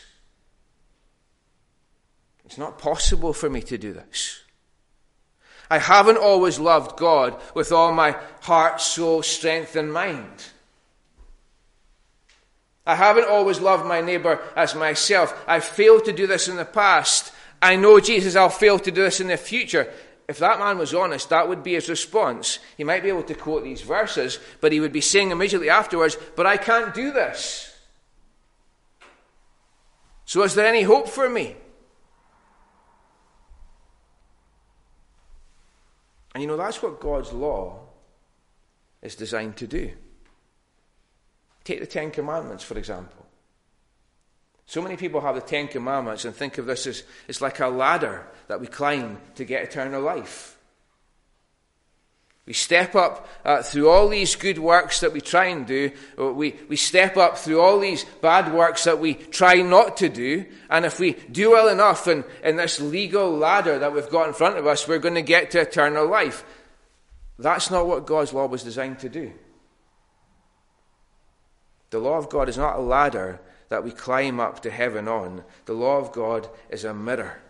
It's not possible for me to do this. I haven't always loved God with all my heart, soul, strength, and mind. I haven't always loved my neighbor as myself. I've failed to do this in the past. I know, Jesus, I'll fail to do this in the future. If that man was honest, that would be his response. He might be able to quote these verses, but he would be saying immediately afterwards, but I can't do this. So is there any hope for me? And you know, that's what God's law is designed to do. Take the Ten Commandments, for example. So many people have the Ten Commandments and think of this as it's like a ladder that we climb to get eternal life. We step up through all these good works that we try and do. We step up through all these bad works that we try not to do. And if we do well enough in this legal ladder that we've got in front of us, we're going to get to eternal life. That's not what God's law was designed to do. The law of God is not a ladder that we climb up to heaven on. The law of God is a mirror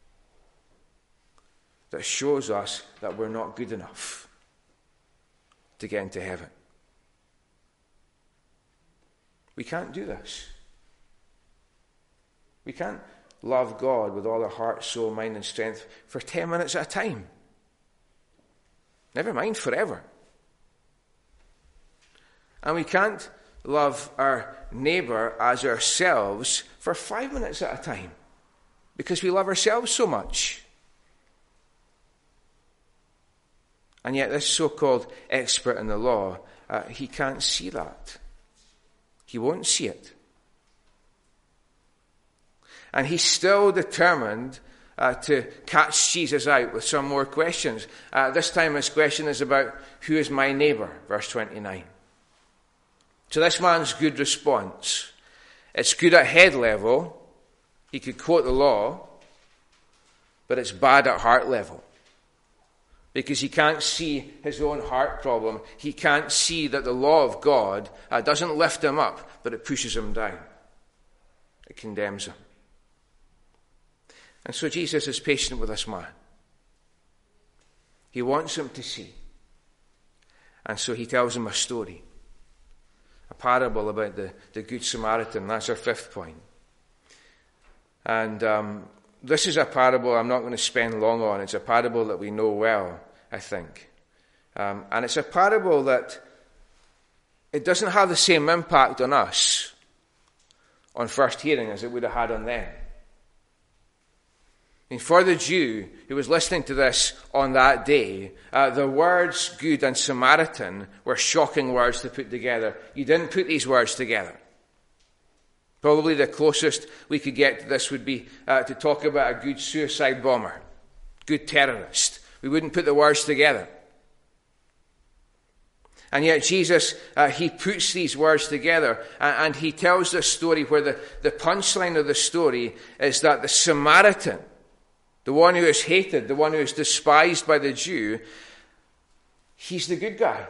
that shows us that we're not good enough to get into heaven. We can't do this. We can't love God with all our heart, soul, mind, and strength for 10 minutes at a time. Never mind forever. And we can't love our neighbor as ourselves for 5 minutes at a time because we love ourselves so much. And yet this so-called expert in the law, he can't see that. He won't see it. And he's still determined to catch Jesus out with some more questions. This time his question is about who is my neighbor, verse 29. So this man's good response, it's good at head level. He could quote the law, but it's bad at heart level. Because he can't see his own heart problem. He can't see that the law of God doesn't lift him up, but it pushes him down. It condemns him. And so Jesus is patient with this man. He wants him to see. And so he tells him a story. A parable about the Good Samaritan. That's our fifth point. And this is a parable I'm not going to spend long on. It's a parable that we know well, I think. And it's a parable that it doesn't have the same impact on us on first hearing as it would have had on them. I mean, for the Jew who was listening to this on that day, the words good and Samaritan were shocking words to put together. You didn't put these words together. Probably the closest we could get to this would be to talk about a good suicide bomber, good terrorist. We wouldn't put the words together. And yet Jesus, he puts these words together and he tells this story where the punchline of the story is that the Samaritan, the one who is hated, the one who is despised by the Jew, he's the good guy.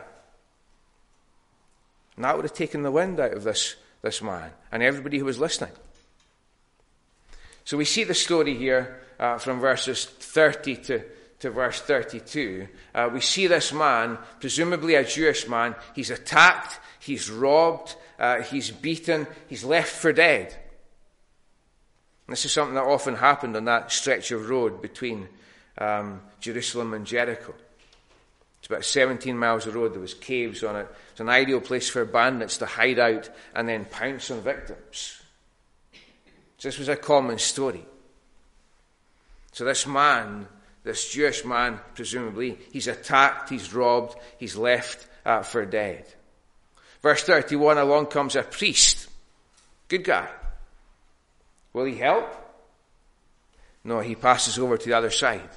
And that would have taken the wind out of this man and everybody who was listening. So we see the story here from verses 30 to verse 32. We see this man, presumably a Jewish man, he's attacked, he's robbed, he's beaten, he's left for dead. This is something that often happened on that stretch of road between Jerusalem and Jericho. It's about 17 miles of road. There was caves on it. It's an ideal place for bandits to hide out and then pounce on victims. So this was a common story. So this man, this Jewish man, presumably, he's attacked, he's robbed, he's left for dead. Verse 31, along comes a priest. Good guy. Will he help? No, he passes over to the other side.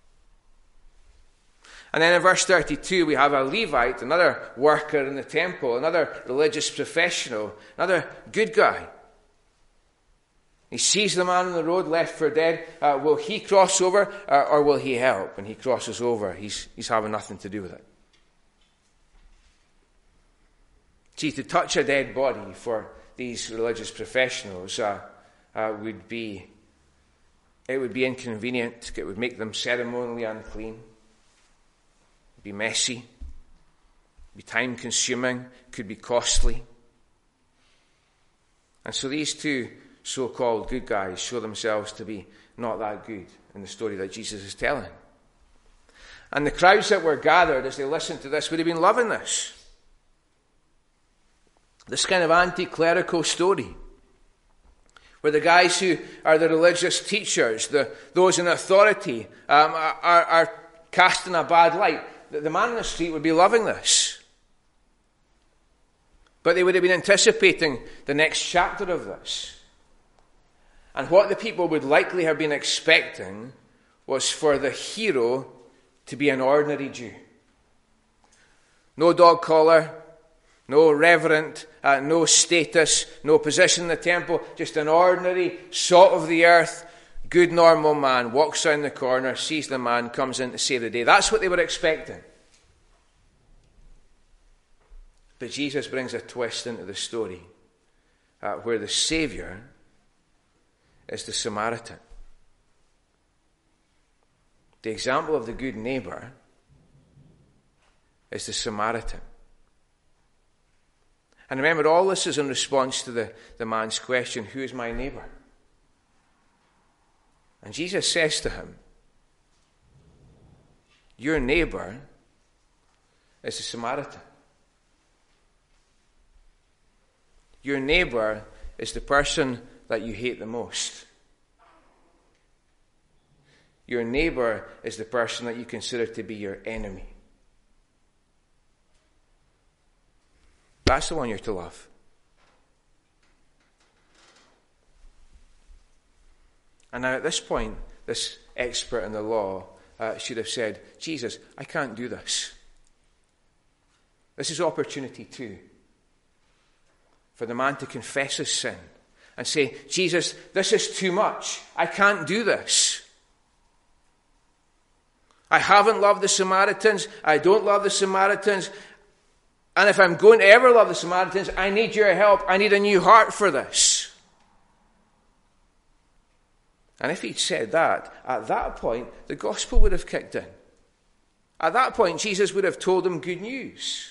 And then in verse 32, we have a Levite, another worker in the temple, another religious professional, another good guy. He sees the man on the road left for dead. Will he cross over or will he help? And he crosses over. He's having nothing to do with it. See, to touch a dead body for these religious professionals would be inconvenient. It would make them ceremonially unclean. It would be messy. It would be time-consuming. Could be costly. And so these two so-called good guys show themselves to be not that good in the story that Jesus is telling. And the crowds that were gathered as they listened to this would have been loving this. This kind of anti-clerical story, where the guys who are the religious teachers, those in authority, are cast in a bad light. The man in the street would be loving this. But they would have been anticipating the next chapter of this. And what the people would likely have been expecting was for the hero to be an ordinary Jew. No dog collar, no reverend, no status, no position in the temple, just an ordinary, salt of the earth, good normal man, walks down the corner, sees the man, comes in to save the day. That's what they were expecting. But Jesus brings a twist into the story where the Saviour is the Samaritan. The example of the good neighbour is the Samaritan. And remember, all this is in response to the man's question, who is my neighbour? And Jesus says to him, your neighbour is a Samaritan. Your neighbour is the person that you hate the most. Your neighbour is the person that you consider to be your enemy. That's the one you're to love. And now at this point, this expert in the law should have said, Jesus, I can't do this. This is opportunity 2. for the man to confess his sin and say, Jesus, this is too much. I can't do this. I haven't loved the Samaritans. I don't love the Samaritans. And if I'm going to ever love the Samaritans, I need your help. I need a new heart for this. And if he'd said that, at that point, the gospel would have kicked in. At that point, Jesus would have told him good news.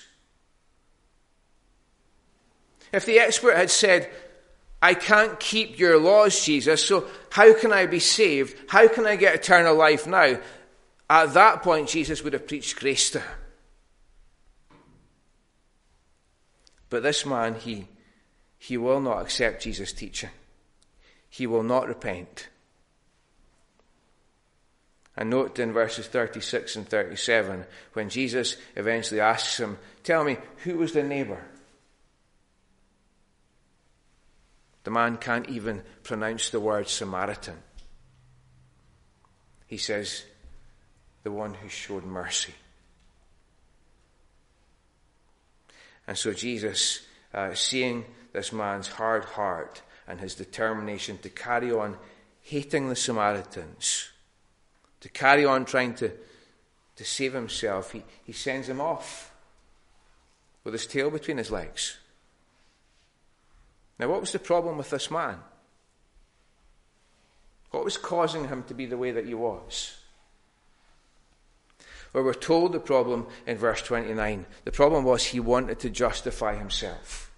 If the expert had said, I can't keep your laws, Jesus, so how can I be saved? How can I get eternal life now? At that point, Jesus would have preached grace to him. But this man, he will not accept Jesus' teaching. He will not repent. And note in verses 36 and 37, when Jesus eventually asks him, tell me, who was the neighbor? The man can't even pronounce the word Samaritan. He says, the one who showed mercy. And so Jesus, seeing this man's hard heart and his determination to carry on hating the Samaritans, to carry on trying to save himself, he sends him off with his tail between his legs. Now, what was the problem with this man? What was causing him to be the way that he was? Well, we're told the problem in verse 29. The problem was he wanted to justify himself.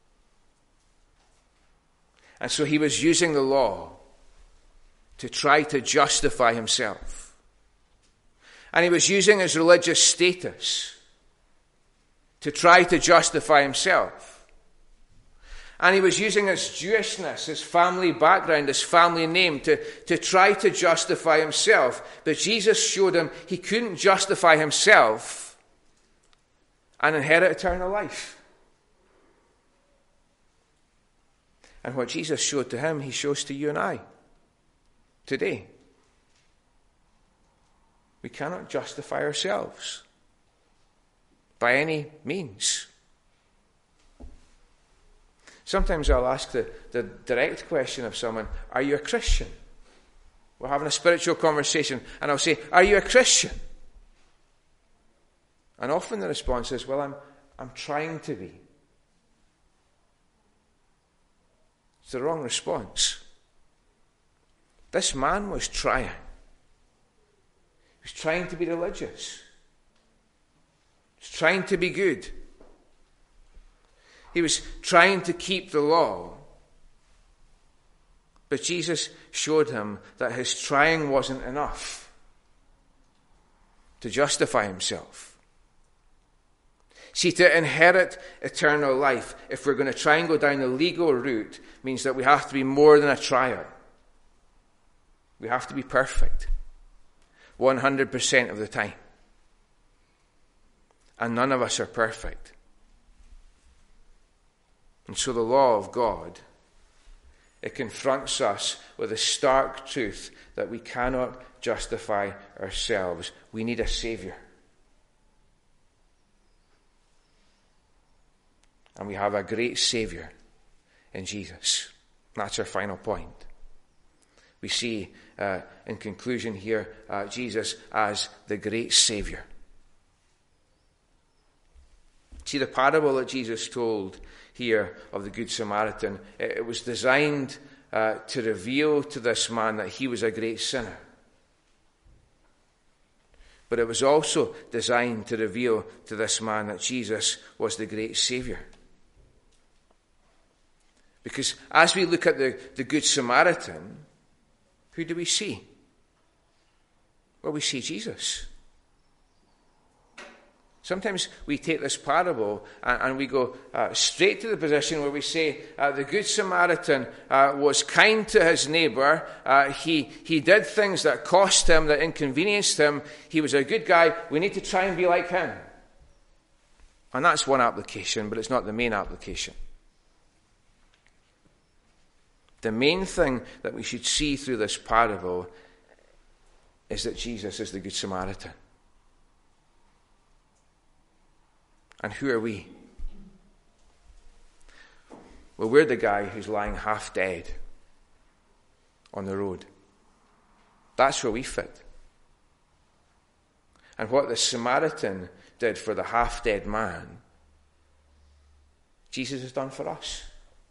And so he was using the law to try to justify himself. And he was using his religious status to try to justify himself. And he was using his Jewishness, his family background, his family name to try to justify himself. But Jesus showed him he couldn't justify himself and inherit eternal life. And what Jesus showed to him, he shows to you and I today. We cannot justify ourselves by any means. Sometimes I'll ask the direct question of someone, are you a Christian? We're having a spiritual conversation, and I'll say, are you a Christian? And often the response is, well, I'm trying to be. It's the wrong response. This man was trying. He was trying to be religious. He was trying to be good. He was trying to keep the law. But Jesus showed him that his trying wasn't enough to justify himself. See, to inherit eternal life, if we're going to try and go down the legal route, means that we have to be more than a trier. We have to be perfect 100% of the time. And none of us are perfect. And so the law of God, it confronts us with a stark truth that we cannot justify ourselves. We need a Savior. And we have a great Savior in Jesus. That's our final point. We see, in conclusion here, Jesus as the great Savior. See, the parable that Jesus told here of the Good Samaritan, it was designed to reveal to this man that he was a great sinner. But it was also designed to reveal to this man that Jesus was the great Savior. Because as we look at the Good Samaritan, who do we see? Well, we see Jesus. Sometimes we take this parable and we go straight to the position where we say the Good Samaritan was kind to his neighbor. He did things that cost him, that inconvenienced him. He was a good guy. We need to try and be like him. And that's one application, but it's not the main application. The main thing that we should see through this parable is that Jesus is the Good Samaritan. And who are we? Well, we're the guy who's lying half dead on the road. That's where we fit. And what the Samaritan did for the half-dead man, Jesus has done for us.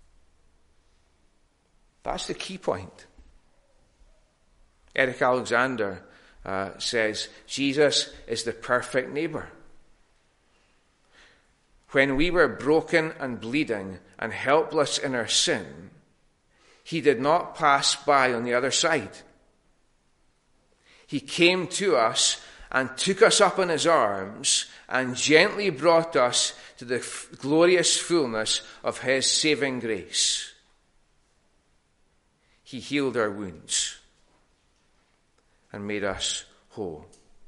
That's the key point. Eric Alexander says, Jesus is the perfect neighbour. When we were broken and bleeding and helpless in our sin, he did not pass by on the other side. He came to us and took us up in his arms and gently brought us to the glorious fullness of his saving grace. He healed our wounds and made us whole.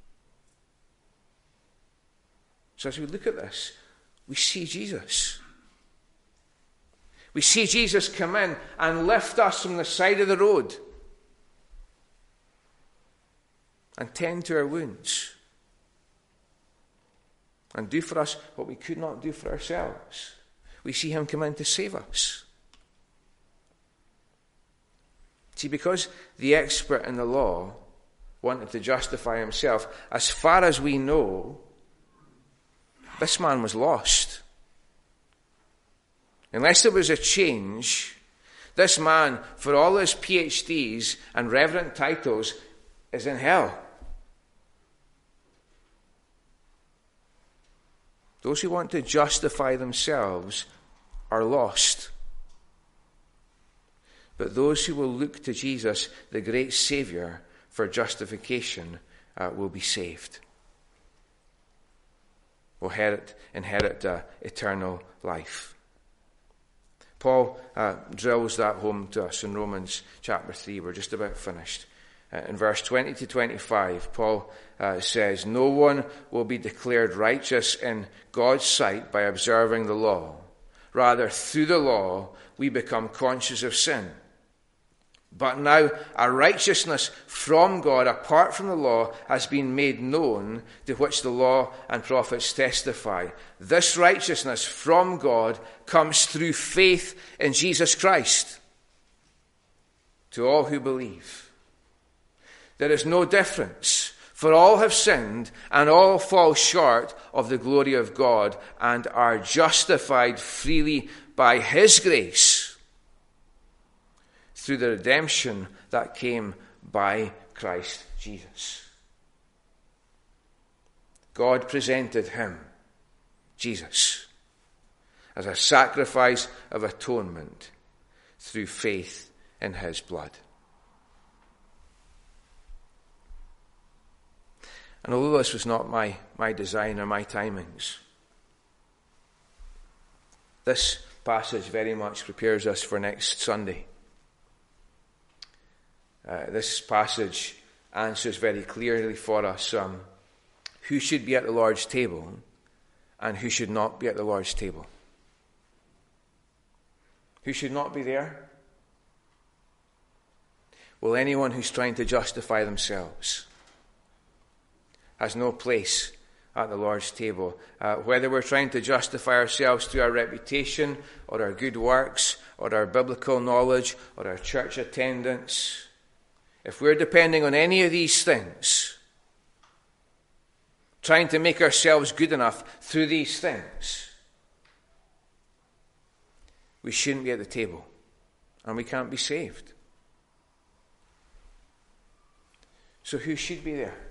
So as we look at this, we see Jesus. We see Jesus come in and lift us from the side of the road and tend to our wounds and do for us what we could not do for ourselves. We see him come in to save us. See, because the expert in the law wanted to justify himself, as far as we know, this man was lost. Unless there was a change, this man, for all his PhDs and reverend titles, is in hell. Those who want to justify themselves are lost. But those who will look to Jesus, the great Saviour, for justification will be saved. Will inherit eternal life. Paul drills that home to us in Romans chapter 3. We're just about finished. In verse 20 to 25, Paul says, "No one will be declared righteous in God's sight by observing the law. Rather, through the law, we become conscious of sin. But now a righteousness from God apart from the law has been made known, to which the law and prophets testify. This righteousness from God comes through faith in Jesus Christ to all who believe. There is no difference, for all have sinned and all fall short of the glory of God and are justified freely by his grace through the redemption that came by Christ Jesus." God presented him, Jesus, as a sacrifice of atonement through faith in his blood. And although this was not my design or my timings, this passage very much prepares us for next Sunday. This passage answers very clearly for us who should be at the Lord's table and who should not be at the Lord's table. Who should not be there? Well, anyone who's trying to justify themselves has no place at the Lord's table. Whether we're trying to justify ourselves through our reputation or our good works or our biblical knowledge or our church attendance, if we're depending on any of these things, trying to make ourselves good enough through these things, we shouldn't be at the table and we can't be saved. So who should be there?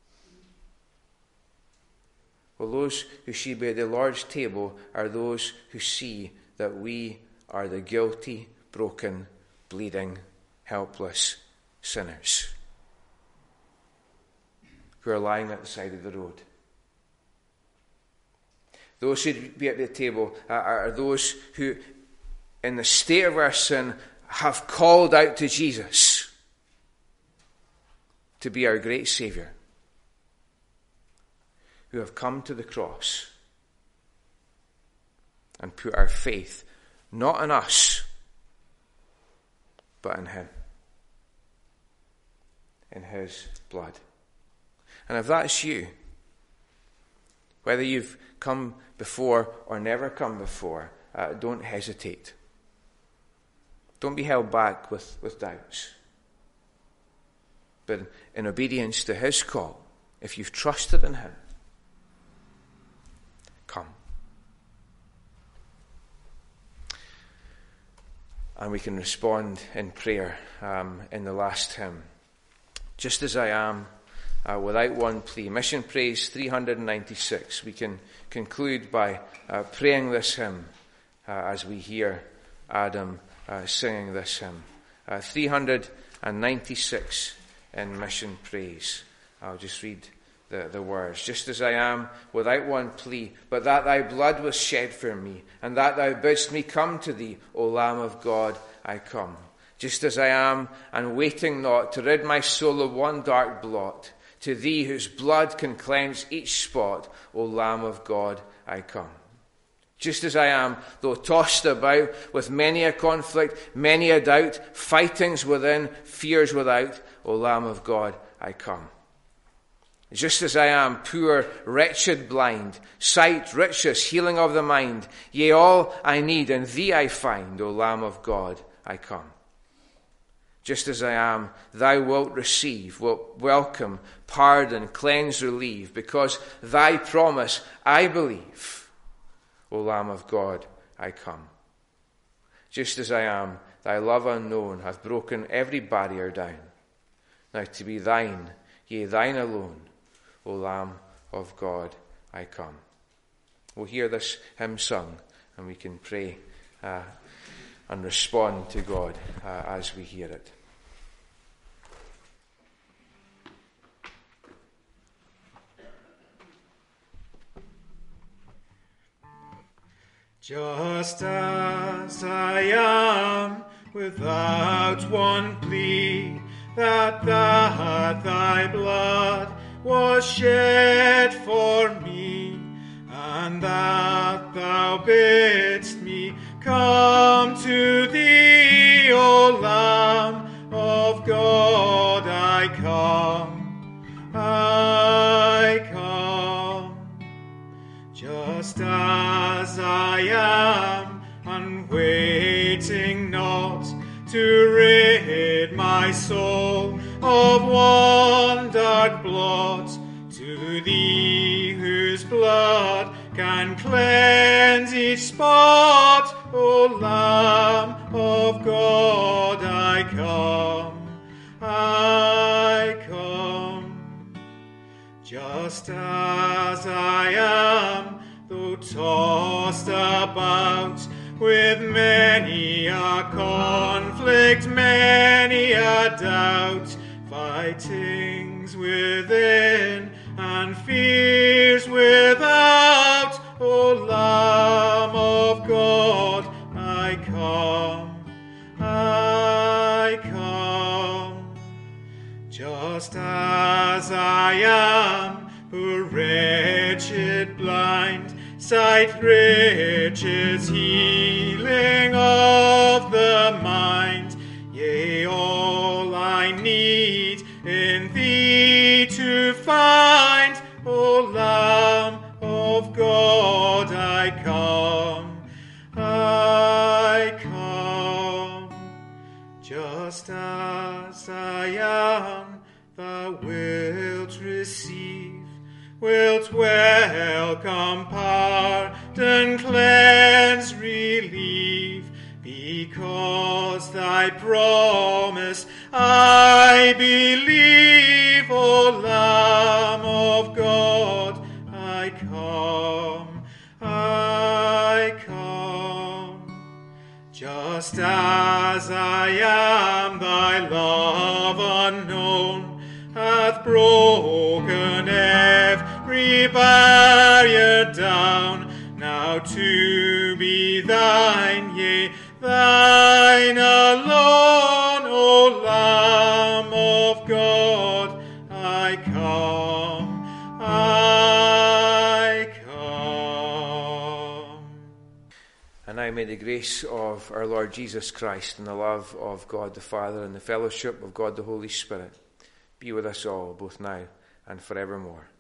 Well, those who should be at the Lord's table are those who see that we are the guilty, broken, bleeding, helpless sinners who are lying at the side of the road. Those who should be at the table are those who, in the state of our sin, have called out to Jesus to be our great Saviour, who have come to the cross and put our faith not in us, but in him, in his blood. And if that's you, whether you've come before or never come before, don't hesitate. Don't be held back with doubts. But in obedience to his call, if you've trusted in him, come. And we can respond in prayer in the last hymn. Just as I am, without one plea. Mission Praise 396. We can conclude by praying this hymn as we hear Adam singing this hymn. 396 in Mission Praise. I'll just read the words. Just as I am, without one plea, but that thy blood was shed for me, and that thou bidst me come to thee, O Lamb of God, I come. Just as I am, and waiting not to rid my soul of one dark blot, to thee whose blood can cleanse each spot, O Lamb of God, I come. Just as I am, though tossed about with many a conflict, many a doubt, fightings within, fears without, O Lamb of God, I come. Just as I am, poor, wretched, blind, sight, riches, healing of the mind, yea, all I need in thee I find, O Lamb of God, I come. Just as I am, thou wilt receive, wilt welcome, pardon, cleanse, relieve, because thy promise I believe, O Lamb of God, I come. Just as I am, thy love unknown hath broken every barrier down. Now to be thine, yea, thine alone, O Lamb of God, I come. We'll hear this hymn sung, and we can pray and respond to God as we hear it. Just as I am, without one plea, that thy blood was shed for me, and that thou bidst me come to thee, O Lamb of God, I come, I come. Just as I am, and waiting not to rid my soul of one dark blot, to thee whose blood can cleanse each spot, O Lamb of God, I come, I come. Just as I am, though tossed about with many a conflict, many a doubt, fightings within and fears without, O Lamb of God, I come, I come. Just as I am, poor, wretched, blind, sight, riches, healing of the mind, yea, all I need in thee to find, O Lamb of God, I come, I come. Just as I am, thou wilt receive, wilt welcome, pardon, cleanse, relieve, because thy promise I believe, O Lamb of God, I come, I come. Just as I am, thy love unknown hath broken every barrier down, now to be thine, yea, thine alone, O Lamb of God, I come, I come. And now may the grace of our Lord Jesus Christ and the love of God the Father and the fellowship of God the Holy Spirit be with us all, both now and forevermore.